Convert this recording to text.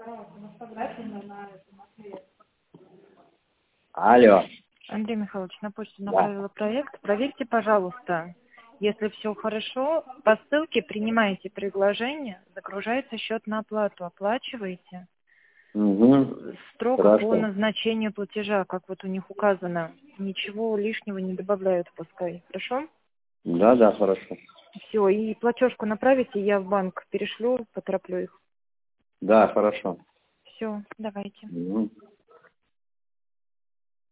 Алло. Андрей Михайлович, на почту Да. направила проект. Проверьте, пожалуйста. Если все хорошо, по ссылке принимаете предложение, загружается счет на оплату, оплачиваете. Угу. Строго по Хорошо. назначению платежа, как вот у них указано. Ничего лишнего не добавляют пускай. Хорошо? Да, хорошо. Все, и платежку направите, я в банк перешлю, потороплю их. Да, хорошо. Все, давайте. Угу.